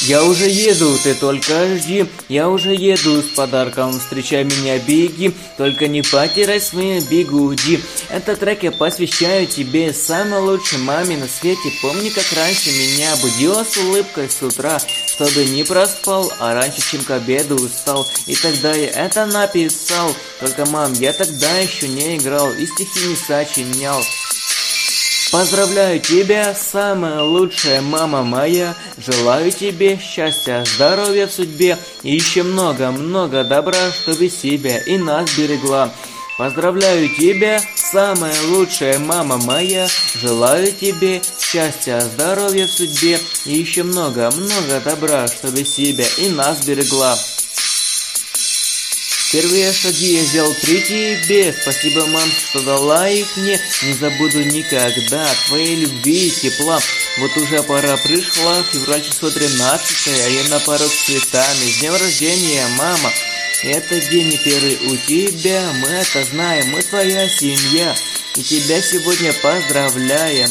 Я уже еду, ты только жди, я уже еду с подарком, встречай меня, беги, только не потеряй свои бигуди. Этот трек я посвящаю тебе, самой лучшей маме на свете. Помни, как раньше меня будила с улыбкой с утра, чтобы не проспал, а раньше, чем к обеду устал. И тогда я это написал, только, мам, я тогда еще не играл и стихи не сочинял. Поздравляю тебя, самая лучшая мама моя. Желаю тебе счастья, здоровья в судьбе и еще много-много добра, чтобы себя и нас берегла. Поздравляю тебя, самая лучшая мама моя. Желаю тебе счастья, здоровья в судьбе и еще много-много добра, чтобы себя и нас берегла. Первые шаги я сделал при тебе, спасибо, мам, что дала их мне, не забуду никогда твоей любви и тепла. Вот уже пора пришла, февраль число 13, а я на порог с цветами. С днем рождения, мама! Этот день не первый у тебя, мы это знаем, мы твоя семья, и тебя сегодня поздравляем.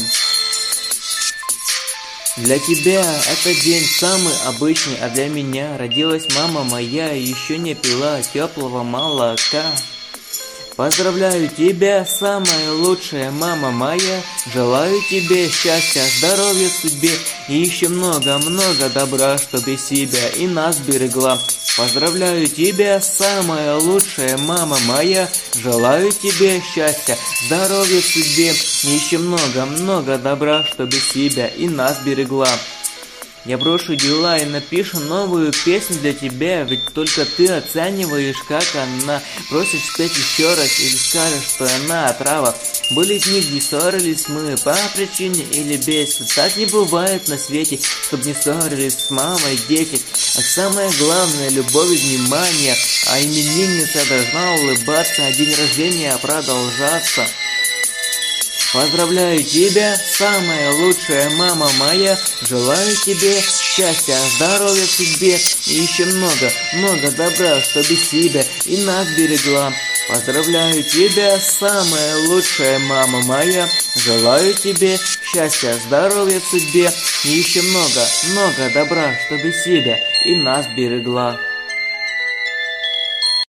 Для тебя этот день самый обычный, а для меня родилась мама моя и еще не пила теплого молока. Поздравляю тебя, самая лучшая мама моя. Желаю тебе счастья, здоровья в судьбе и еще много-много добра, чтобы себя и нас берегла. Поздравляю тебя, самая лучшая мама моя. Желаю тебе счастья, здоровья в судьбе и еще много-много добра, чтобы себя и нас берегла. Я брошу дела и напишу новую песню для тебя, ведь только ты оцениваешь, как она. Просишь спеть еще раз или скажешь, что она отрава. Были дни, где ссорились мы по причине или без. Так не бывает на свете, чтоб не ссорились с мамой дети. А самое главное, любовь и внимание. А именинница должна улыбаться, а день рождения продолжаться. Поздравляю тебя, самая лучшая мама моя. Желаю тебе счастья, здоровья в судьбе и еще много добра, чтобы себя и нас берегла. Поздравляю тебя, самая лучшая мама моя. Желаю тебе счастья, здоровья в судьбе и еще много добра, чтобы себя и нас берегла.